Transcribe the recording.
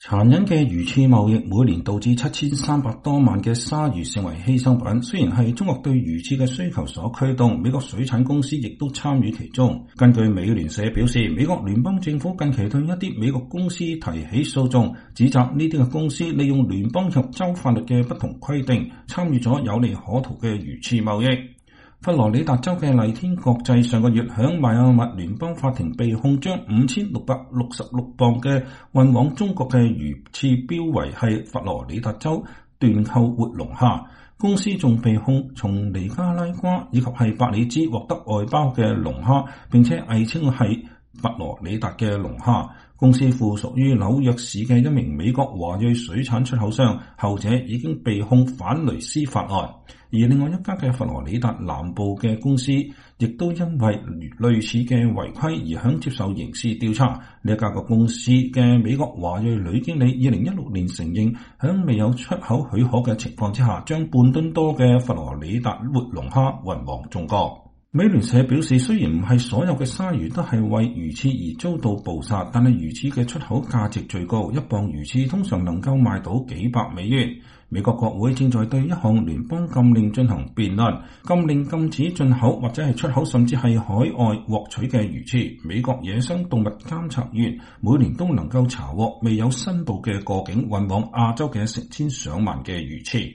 殘忍嘅魚翅貿易每年導致7300多萬嘅鯊魚成為犧牲品。雖然係中國對魚翅嘅需求所驅動，美國水產公司亦都參與其中。根據美聯社表示，美國聯邦政府近期對一啲美國公司提起訴訟，指責呢啲嘅公司利用聯邦及州法律嘅不同規定，參與咗有利可圖嘅魚翅貿易。佛羅里達州嘅麗天國際上個月響邁阿密聯邦法庭被控將5666磅嘅運往中國嘅魚翅標為係佛羅里達州斷扣活龍蝦，公司仲被控從尼加拉瓜以及係伯里茲獲得外包嘅龍蝦，並且偽稱係佛羅里達嘅龍蝦。公司附屬於紐約市嘅一名美國華裔水產出口商，後者已經被控反雷斯法案。而另外一家嘅佛羅里達南部嘅公司，亦都因為類似嘅違規而響接受刑事調查。呢一家個公司嘅美國華裔女經理2016年承認，響未有出口許可嘅情況之下，將半噸多嘅佛羅里達活龍蝦運往中國。美聯社表示，雖然唔係所有嘅鯊魚都係為魚翅而遭到捕殺，但係魚翅嘅出口價值最高，一磅魚翅通常能夠賣到幾百美元。美國國會正在對一項聯邦禁令進行辯論，禁令禁止進口或者係出口甚至係海外獲取嘅魚翅。美國野生動物監察員每年都能夠查獲未有申報嘅過境運往亞洲嘅成千上萬嘅魚翅。